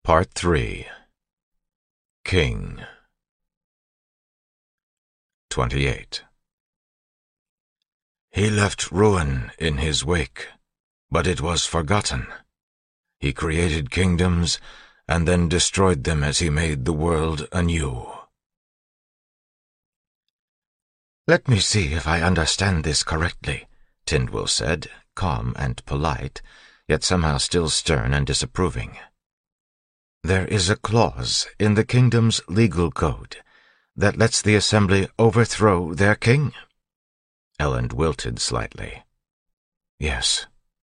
Part 3. King. 28. He left ruin in his wake, but it was forgotten. He created kingdoms and then destroyed them as he made the world anew. "Let me see if I understand this correctly," Tindwyl said, calm and polite, yet somehow still stern and disapproving. "There is a clause in the kingdom's legal code that lets the Assembly overthrow their king?" Elend wilted slightly. "Yes."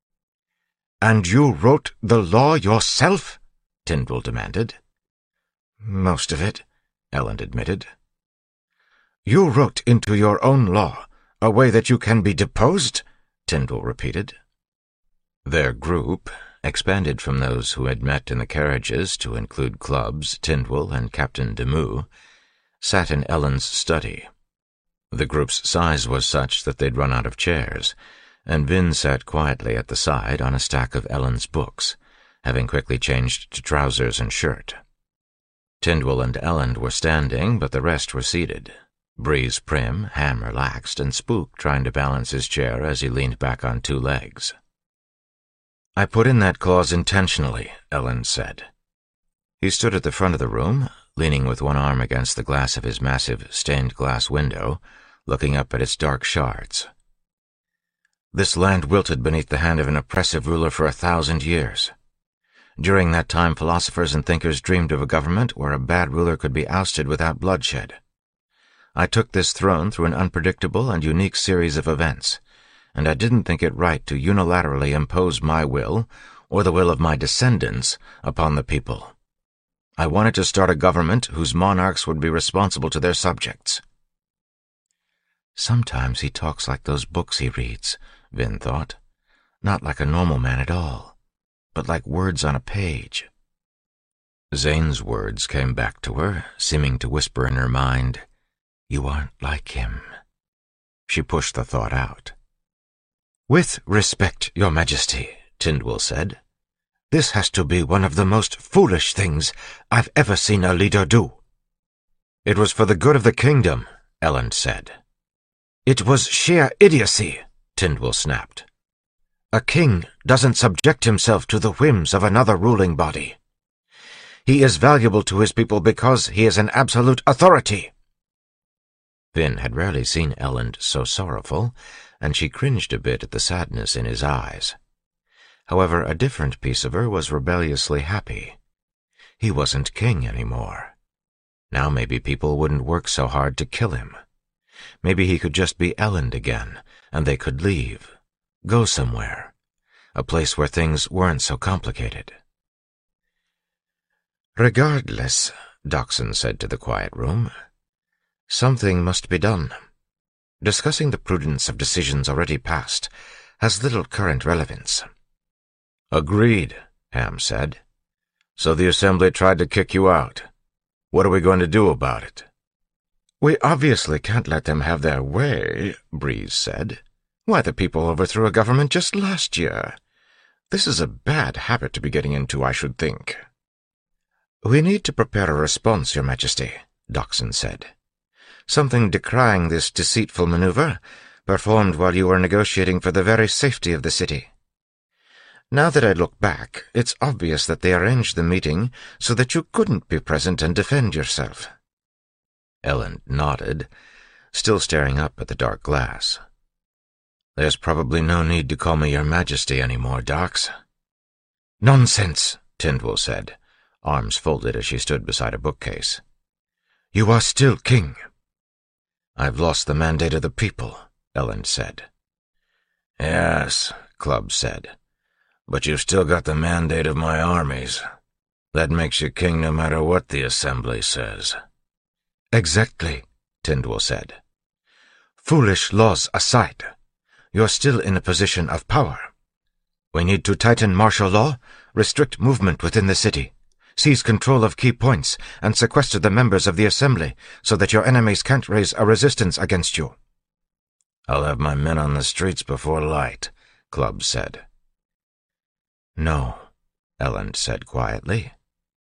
"And you wrote the law yourself?" Tindwyl demanded. "Most of it," Elend admitted. "You wrote into your own law a way that you can be deposed?" Tindwyl repeated. Their group, expanded from those who had met in the carriages to include Clubbs, Tindwyl, and Captain Demuth, sat in Elend's study. The group's size was such that they'd run out of chairs, and Vin sat quietly at the side on a stack of Elend's books, having quickly changed to trousers and shirt. Tindwyl and Elend were standing, but the rest were seated. Breeze prim, Ham relaxed, and Spook trying to balance his chair as he leaned back on two legs. "I put in that clause intentionally," Elend said. He stood at the front of the room, leaning with one arm against the glass of his massive stained-glass window, looking up at its dark shards. "This land wilted beneath the hand of an oppressive ruler for 1,000 years. During that time, philosophers and thinkers dreamed of a government where a bad ruler could be ousted without bloodshed. I took this throne through an unpredictable and unique series of events, and I didn't think it right to unilaterally impose my will, or the will of my descendants, upon the people. I wanted to start a government whose monarchs would be responsible to their subjects." "Sometimes he talks like those books he reads," Vin thought. "Not like a normal man at all, but like words on a page." Zane's words came back to her, seeming to whisper in her mind, "You aren't like him." She pushed the thought out. "With respect, Your Majesty," Tindwyl said, "this has to be one of the most foolish things I've ever seen a leader do." "It was for the good of the kingdom," Elend said. "It was sheer idiocy," Tindwyl snapped. "A king doesn't subject himself to the whims of another ruling body. He is valuable to his people because he is an absolute authority." Vin had rarely seen Elend so sorrowful, and she cringed a bit at the sadness in his eyes. However, a different piece of her was rebelliously happy. He wasn't king anymore. Now maybe people wouldn't work so hard to kill him. Maybe he could just be Elend again, and they could leave, go somewhere, a place where things weren't so complicated. "Regardless," Dockson said to the quiet room, "something must be done. Discussing the prudence of decisions already passed has little current relevance." "Agreed," Ham said. "So the Assembly tried to kick you out. What are we going to do about it?" "We obviously can't let them have their way," Breeze said. "Why, the people overthrew a government just last year. This is a bad habit to be getting into, I should think." "We need to prepare a response, Your Majesty," Dockson said. "Something decrying this deceitful maneuver, performed while you were negotiating for the very safety of the city. Now that I look back, it's obvious that they arranged the meeting so that you couldn't be present and defend yourself." Elend nodded, still staring up at the dark glass. "There's probably no need to call me Your Majesty anymore, Dox." "Nonsense," Tindwyl said, arms folded as she stood beside a bookcase. "You are still king." "I've lost the mandate of the people," Elend said. "Yes," Clubbs said, "but you've still got the mandate of my armies. That makes you king no matter what the Assembly says." "Exactly," Tindwyl said. "Foolish laws aside, you're still in a position of power. We need to tighten martial law, restrict movement within the city, seize control of key points, and sequester the members of the Assembly so that your enemies can't raise a resistance against you." "I'll have my men on the streets before light," Clubbs said. "No," Elend said quietly.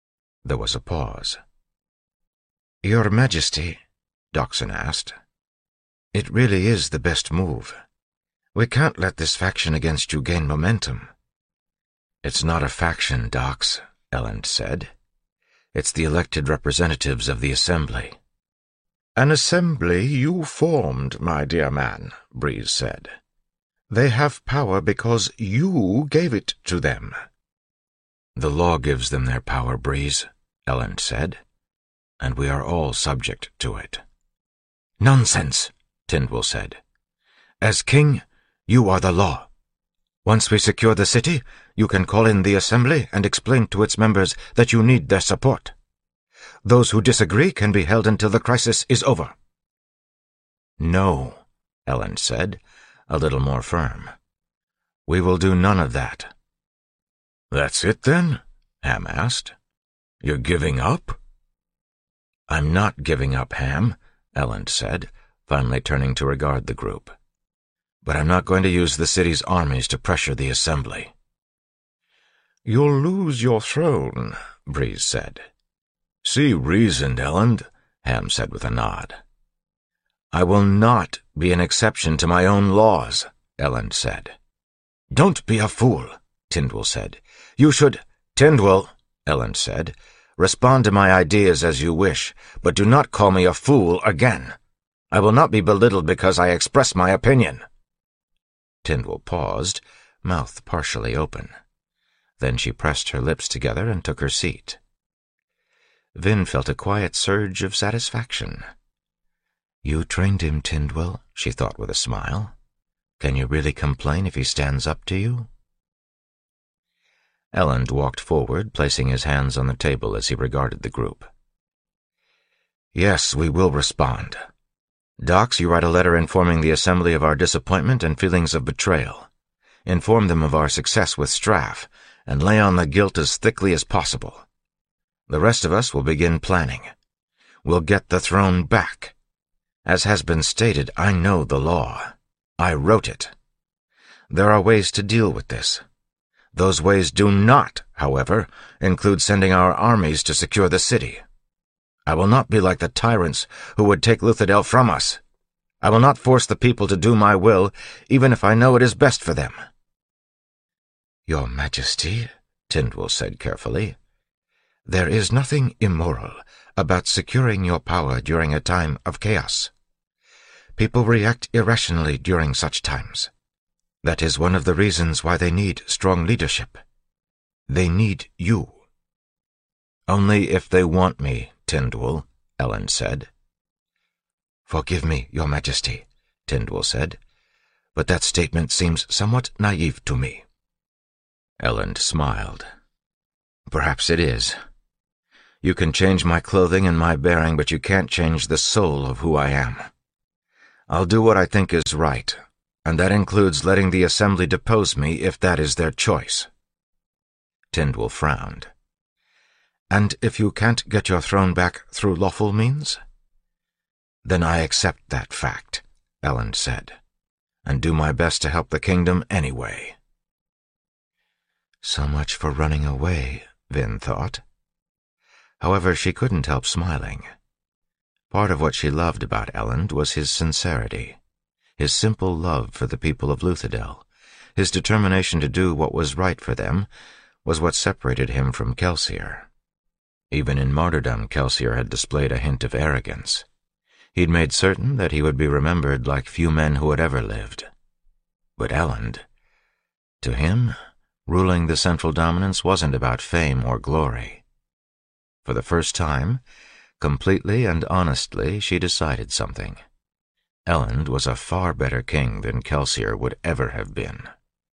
There was a pause. "Your Majesty," Dockson asked, "it really is the best move. We can't let this faction against you gain momentum." "It's not a faction, Dox," Elend said. "It's the elected representatives of the Assembly." "An assembly you formed, my dear man," Breeze said. "They have power because you gave it to them." "The law gives them their power, Breeze," Elend said, "and we are all subject to it." "Nonsense," Tindwyl said. "As king, you are the law. Once we secure the city, you can call in the Assembly and explain to its members that you need their support. Those who disagree can be held until the crisis is over." "No," Elend said, a little more firm. "We will do none of that." "That's it, then?" Ham asked. "You're giving up?" "I'm not giving up, Ham," Elend said, finally turning to regard the group. "But I'm not going to use the city's armies to pressure the Assembly." "You'll lose your throne," Breeze said. "See reasoned, Elend," Ham said with a nod. "I will not be an exception to my own laws," Elend said. "Don't be a fool," Tindwyl said. "You should—" "Tindwyl," Elend said, "respond to my ideas as you wish, but do not call me a fool again. I will not be belittled because I express my opinion." Tindwyl paused, mouth partially open. Then she pressed her lips together and took her seat. Vin felt a quiet surge of satisfaction. "You trained him, Tindwyl," she thought with a smile. "Can you really complain if he stands up to you?" Elend walked forward, placing his hands on the table as he regarded the group. "Yes, we will respond. Dox, you write a letter informing the Assembly of our disappointment and feelings of betrayal. Inform them of our success with Straff, and lay on the guilt as thickly as possible. The rest of us will begin planning. We'll get the throne back. As has been stated, I know the law. I wrote it. There are ways to deal with this. Those ways do not, however, include sending our armies to secure the city. I will not be like the tyrants who would take Luthadel from us. I will not force the people to do my will, even if I know it is best for them." "Your Majesty," Tindwyl said carefully, "there is nothing immoral about securing your power during a time of chaos. People react irrationally during such times. That is one of the reasons why they need strong leadership. They need you." "Only if they want me, Tindwyl," Elend said. "Forgive me, Your Majesty," Tindwyl said, "but that statement seems somewhat naive to me." Elend smiled. "Perhaps it is. You can change my clothing and my bearing, but you can't change the soul of who I am. I'll do what I think is right, and that includes letting the Assembly depose me if that is their choice." Tindwyl frowned. "And if you can't get your throne back through lawful means?" "Then I accept that fact," Elend said, "and do my best to help the kingdom anyway." So much for running away, Vin thought. However, she couldn't help smiling. Part of what she loved about Elend was his sincerity, his simple love for the people of Luthadel. His determination to do what was right for them was what separated him from Kelsier. Even in martyrdom, Kelsier had displayed a hint of arrogance. He'd made certain that he would be remembered like few men who had ever lived. But Elend, to him, ruling the Central Dominance wasn't about fame or glory. For the first time, completely and honestly, she decided something. Elend was a far better king than Kelsier would ever have been.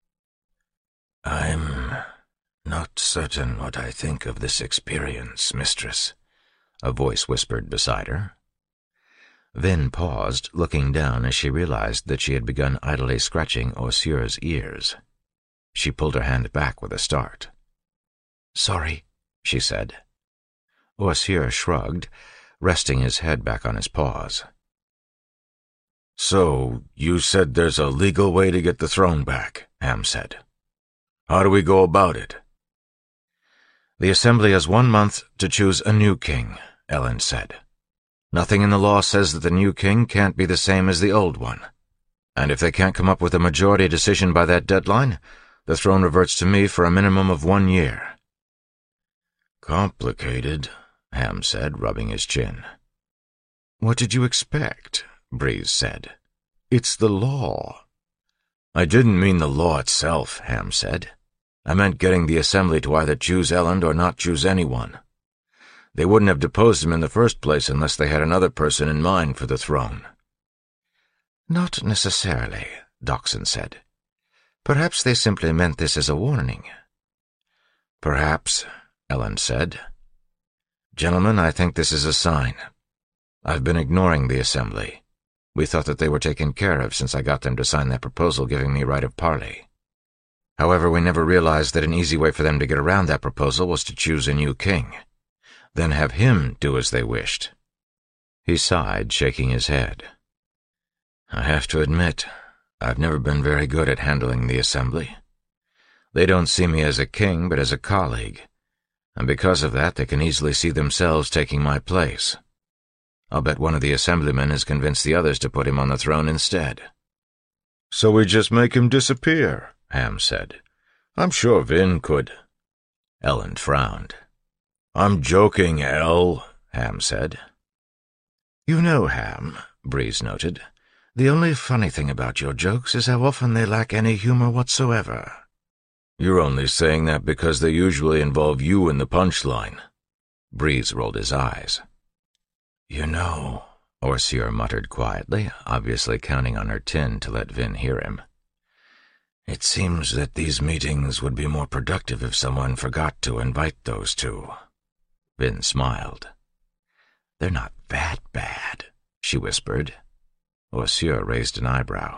"I'm not certain what I think of this experience, mistress," a voice whispered beside her. Vin paused, looking down as she realized that she had begun idly scratching Ossur's ears. She pulled her hand back with a start. "Sorry," she said. Ossur shrugged, resting his head back on his paws. "So, you said there's a legal way to get the throne back," Ham said. "How do we go about it?" The Assembly has 1 month to choose a new king, Elend said. Nothing in the law says that the new king can't be the same as the old one. And if they can't come up with a majority decision by that deadline, the throne reverts to me for a minimum of 1 year. Complicated, Ham said, rubbing his chin. What did you expect? Breeze said. It's the law. I didn't mean the law itself, Ham said. I meant getting the Assembly to either choose Elend or not choose anyone. They wouldn't have deposed him in the first place unless they had another person in mind for the throne. Not necessarily, Dockson said. Perhaps they simply meant this as a warning. Perhaps, Elend said. Gentlemen, I think this is a sign. I've been ignoring the Assembly. We thought that they were taken care of since I got them to sign that proposal giving me right of parley. However, we never realized that an easy way for them to get around that proposal was to choose a new king, then have him do as they wished. He sighed, shaking his head. I have to admit, I've never been very good at handling the Assembly. They don't see me as a king, but as a colleague, and because of that they can easily see themselves taking my place. I'll bet one of the Assemblymen has convinced the others to put him on the throne instead. So we just make him disappear, Ham said. I'm sure Vin could. Elend frowned. I'm joking, El, Ham said. You know, Ham, Breeze noted, the only funny thing about your jokes is how often they lack any humor whatsoever. You're only saying that because they usually involve you in the punchline. Breeze rolled his eyes. You know, Orsier muttered quietly, obviously counting on her tin to let Vin hear him. It seems that these meetings would be more productive if someone forgot to invite those two. Vin smiled. They're not that bad, she whispered. Orsier raised an eyebrow.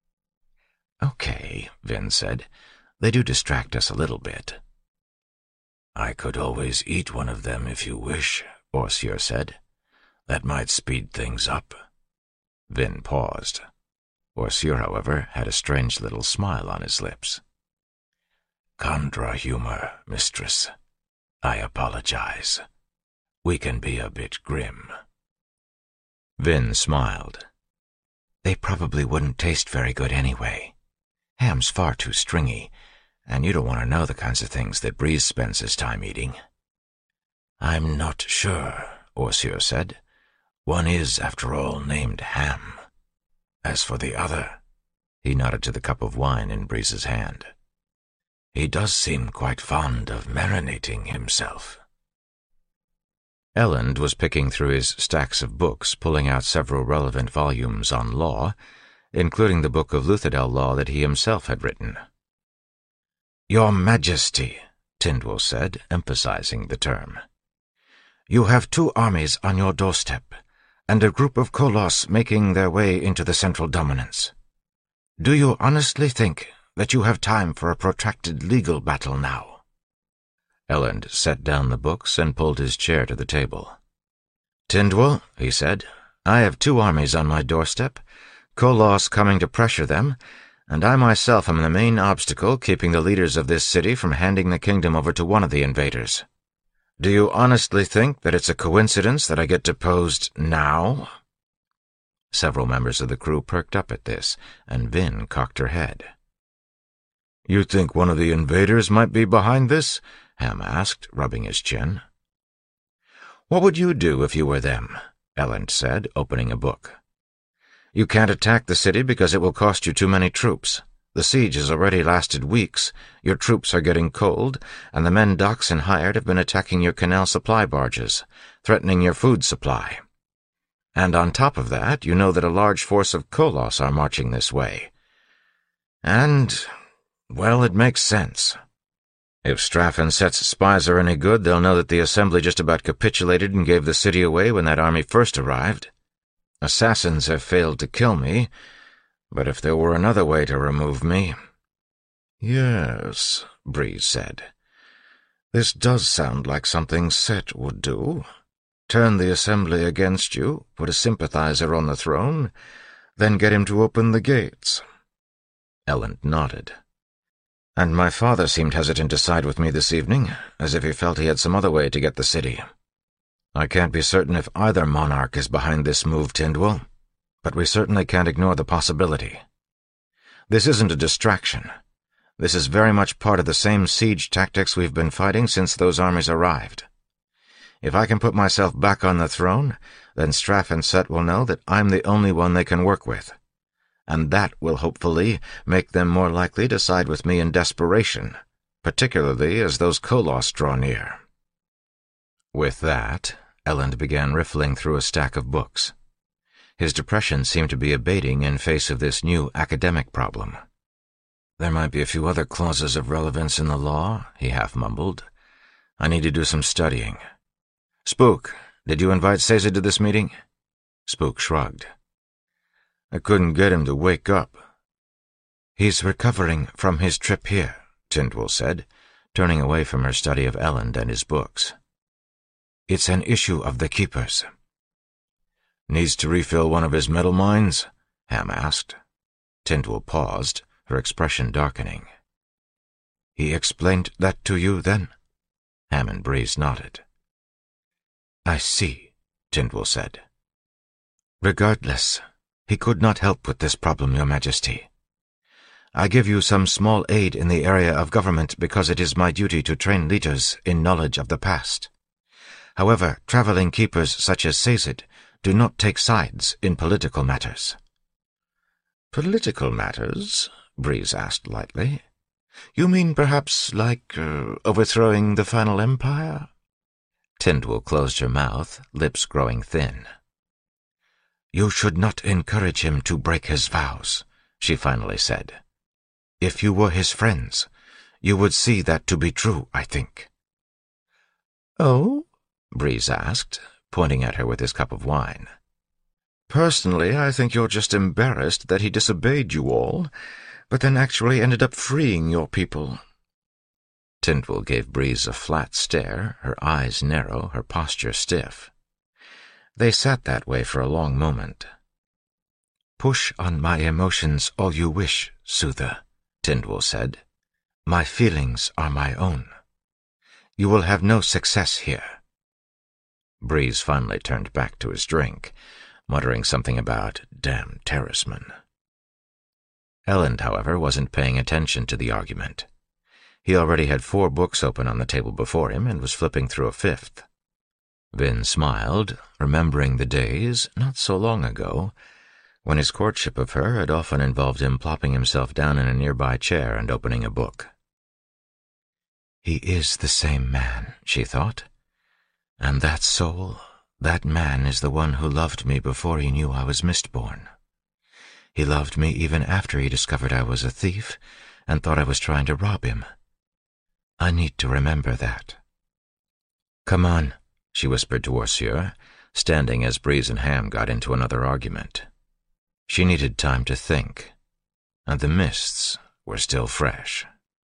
Okay, Vin said. They do distract us a little bit. I could always eat one of them if you wish, Orsier said. That might speed things up. Vin paused. Orsier, however, had a strange little smile on his lips. Kandra humor, mistress. I apologize. We can be a bit grim. Vin smiled. They probably wouldn't taste very good anyway. Ham's far too stringy, and you don't want to know the kinds of things that Breeze spends his time eating. I'm not sure, Orsier said. One is, after all, named Ham. As for the other, he nodded to the cup of wine in Breeze's hand. He does seem quite fond of marinating himself. Elend was picking through his stacks of books, pulling out several relevant volumes on law, including the book of Luthadel law that he himself had written. Your Majesty, Tindwyl said, emphasizing the term. You have 2 armies on your doorstep, and a group of Koloss making their way into the Central Dominance. Do you honestly think that you have time for a protracted legal battle now? Elend set down the books and pulled his chair to the table. Tindwyl, he said, I have 2 armies on my doorstep, Koloss coming to pressure them, and I myself am the main obstacle keeping the leaders of this city from handing the kingdom over to one of the invaders. Do you honestly think that it's a coincidence that I get deposed now? Several members of the crew perked up at this, and Vin cocked her head. You think one of the invaders might be behind this? Ham asked, rubbing his chin. What would you do if you were them? Elend said, opening a book. You can't attack the city because it will cost you too many troops. The siege has already lasted weeks, your troops are getting cold, and the men Dockson hired have been attacking your canal supply barges, threatening your food supply. And on top of that, you know that a large force of Koloss are marching this way. And, well, it makes sense. If Straff and Set's spies are any good, they'll know that the Assembly just about capitulated and gave the city away when that army first arrived. Assassins have failed to kill me, but if there were another way to remove me— Yes, Breeze said. This does sound like something Set would do. Turn the Assembly against you, put a sympathizer on the throne, then get him to open the gates. Elend nodded. And my father seemed hesitant to side with me this evening, as if he felt he had some other way to get the city. I can't be certain if either monarch is behind this move, Tindwell, but we certainly can't ignore the possibility. This isn't a distraction. This is very much part of the same siege tactics we've been fighting since those armies arrived. If I can put myself back on the throne, then Straff and Set will know that I'm the only one they can work with. And that will hopefully make them more likely to side with me in desperation, particularly as those Koloss draw near. With that, Elend began riffling through a stack of books. His depression seemed to be abating in face of this new academic problem. There might be a few other clauses of relevance in the law, he half mumbled. I need to do some studying. Spook, did you invite Sazed to this meeting? Spook shrugged. I couldn't get him to wake up. He's recovering from his trip here, Tindwell said, turning away from her study of Elend and his books. It's an issue of the Keeper's. Needs to refill one of his metal mines? Ham asked. Tindwell paused, her expression darkening. He explained that to you, then? Ham and Breeze nodded. I see, Tindwell said. Regardless, he could not help with this problem, Your Majesty. I give you some small aid in the area of government because it is my duty to train leaders in knowledge of the past. However, traveling keepers such as Sazed do not take sides in political matters. Political matters? Breeze asked lightly. You mean perhaps like overthrowing the final empire? Tindwell closed her mouth, lips growing thin. You should not encourage him to break his vows, she finally said. If you were his friends, you would see that to be true, I think. Oh? Breeze asked, pointing at her with his cup of wine. Personally, I think you're just embarrassed that he disobeyed you all, but then actually ended up freeing your people. Tindwell gave Breeze a flat stare, her eyes narrow, her posture stiff. They sat that way for a long moment. Push on my emotions all you wish, Soother, Tindwell said. My feelings are my own. You will have no success here. Breeze finally turned back to his drink, muttering something about damn terracemen. Elend, however, wasn't paying attention to the argument. He already had 4 books open on the table before him and was flipping through a 5th. Vin smiled, remembering the days, not so long ago, when his courtship of her had often involved him plopping himself down in a nearby chair and opening a book. He is the same man, she thought. And that soul, that man is the one who loved me before he knew I was Mistborn. He loved me even after he discovered I was a thief and thought I was trying to rob him. I need to remember that. Come on, she whispered to Orsure, standing as Breeze and Ham got into another argument. She needed time to think, and the mists were still fresh.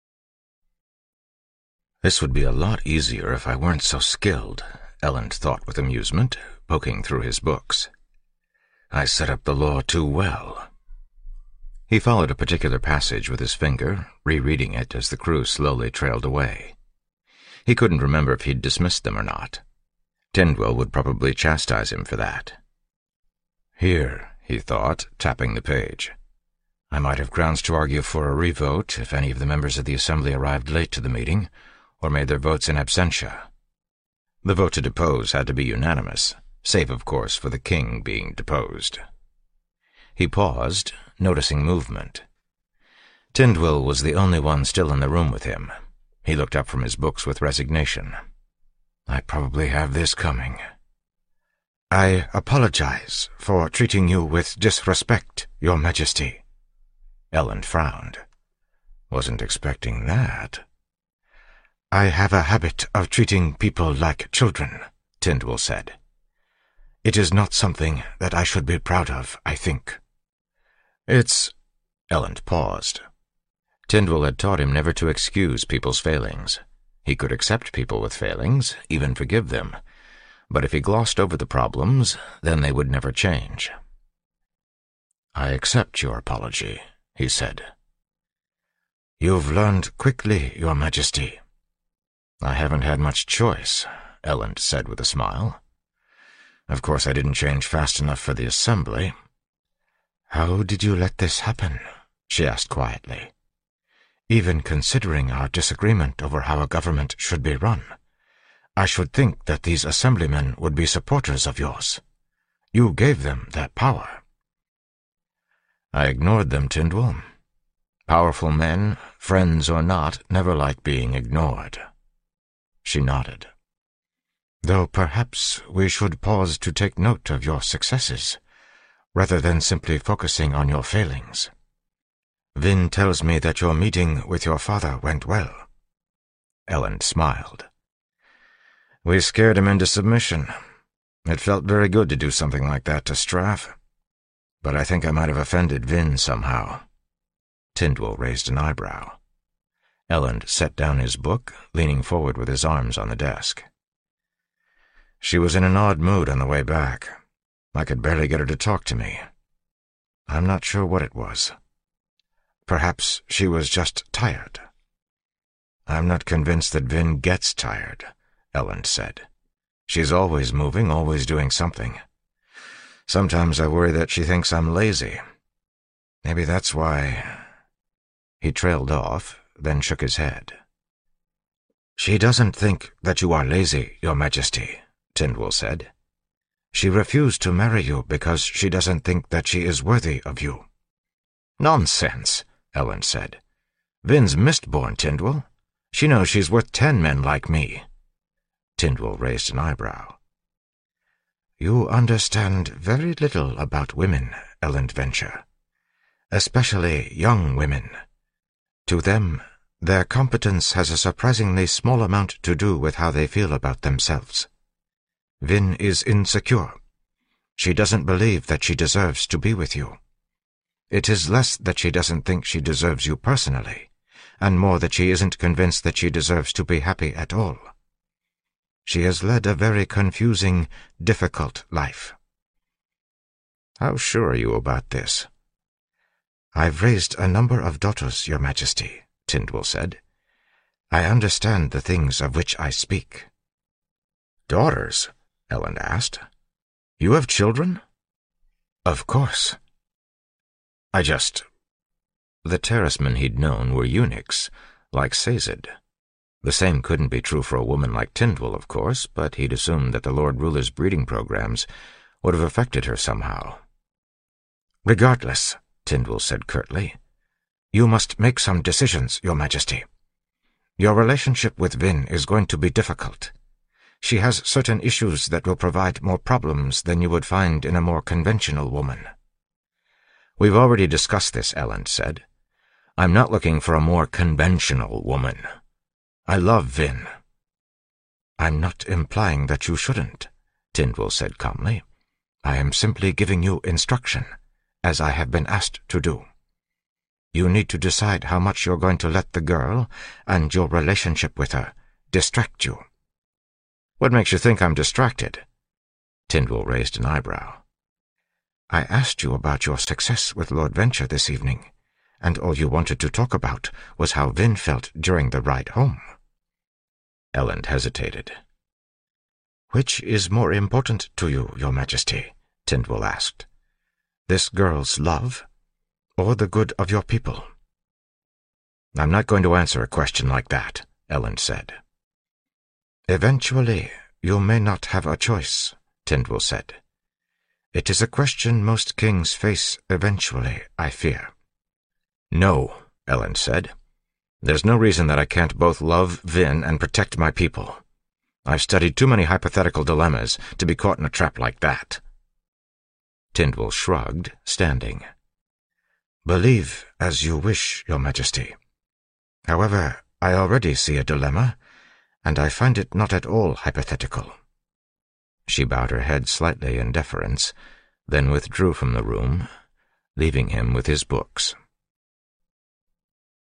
This would be a lot easier if I weren't so skilled, Elend thought with amusement, poking through his books. I set up the law too well. He followed a particular passage with his finger, rereading it as the crew slowly trailed away. He couldn't remember if he'd dismissed them or not. Tindwell would probably chastise him for that. Here, he thought, tapping the page. I might have grounds to argue for a revote if any of the members of the Assembly arrived late to the meeting, or made their votes in absentia. The vote to depose had to be unanimous, save, of course, for the king being deposed. He paused, noticing movement. Tindwell was the only one still in the room with him. He looked up from his books with resignation. I probably have this coming. I apologize for treating you with disrespect, Your Majesty. Elend frowned. Wasn't expecting that. I have a habit of treating people like children, Tindwell said. It is not something that I should be proud of, I think. It's... Elend paused. Tindwell had taught him never to excuse people's failings. He could accept people with failings, even forgive them, but if he glossed over the problems, then they would never change. I accept your apology, he said. You've learned quickly, Your Majesty. I haven't had much choice, Elend said with a smile. Of course, I didn't change fast enough for the assembly. How did you let this happen? She asked quietly. Even considering our disagreement over how a government should be run, I should think that these assemblymen would be supporters of yours. You gave them that power. I ignored them, Tindwell. Powerful men, friends or not, never like being ignored. She nodded. Though perhaps we should pause to take note of your successes, rather than simply focusing on your failings. Vin tells me that your meeting with your father went well. Elend smiled. We scared him into submission. It felt very good to do something like that to Straff. But I think I might have offended Vin somehow. Tindwell raised an eyebrow. Elend set down his book, leaning forward with his arms on the desk. She was in an odd mood on the way back. I could barely get her to talk to me. I'm not sure what it was. Perhaps she was just tired. I'm not convinced that Vin gets tired, Elend said. She's always moving, always doing something. Sometimes I worry that she thinks I'm lazy. Maybe that's why... He trailed off, then shook his head. She doesn't think that you are lazy, Your Majesty, Tindwell said. She refused to marry you because she doesn't think that she is worthy of you. Nonsense, Elend said. Vin's Mistborn, Tindwell. She knows she's worth 10 men like me. Tindwell raised an eyebrow. You understand very little about women, Elend Venture. Especially young women. To them, their competence has a surprisingly small amount to do with how they feel about themselves. Vin is insecure. She doesn't believe that she deserves to be with you. It is less that she doesn't think she deserves you personally, and more that she isn't convinced that she deserves to be happy at all. She has led a very confusing, difficult life. How sure are you about this? I've raised a number of daughters, Your Majesty, Tindwell said. I understand the things of which I speak. Daughters? Elend asked. You have children? Of course. The terracemen he'd known were eunuchs, like Sazed. The same couldn't be true for a woman like Tindwell, of course, but he'd assumed that the Lord Ruler's breeding programs would have affected her somehow. Regardless, Tindwell said curtly, you must make some decisions, Your Majesty. Your relationship with Vin is going to be difficult. She has certain issues that will provide more problems than you would find in a more conventional woman. We've already discussed this, Elend said. I'm not looking for a more conventional woman. I love Vin. I'm not implying that you shouldn't, Tindwell said calmly. I am simply giving you instruction, as I have been asked to do. You need to decide how much you're going to let the girl, and your relationship with her, distract you. What makes you think I'm distracted? Tindwell raised an eyebrow. I asked you about your success with Lord Venture this evening, and all you wanted to talk about was how Vin felt during the ride home. Elend hesitated. Which is more important to you, Your Majesty? Tindwell asked. This girl's love, or the good of your people? I'm not going to answer a question like that, Elend said. Eventually, you may not have a choice, Tindwell said. It is a question most kings face eventually, I fear. No, Elend said. There's no reason that I can't both love Vin and protect my people. I've studied too many hypothetical dilemmas to be caught in a trap like that. Tindwell shrugged, standing. Believe as you wish, Your Majesty. However, I already see a dilemma, and I find it not at all hypothetical. She bowed her head slightly in deference, then withdrew from the room, leaving him with his books.